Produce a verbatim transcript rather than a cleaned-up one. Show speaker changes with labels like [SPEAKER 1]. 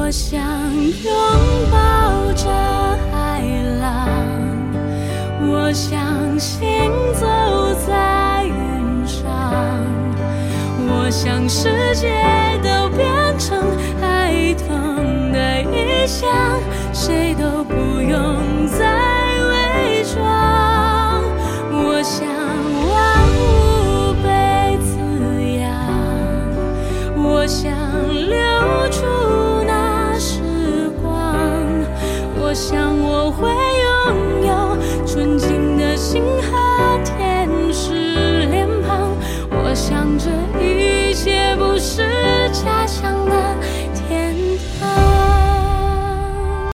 [SPEAKER 1] 我想拥抱着海浪，我想行走在云上，我想世界都变成海豚的意象，谁都不用再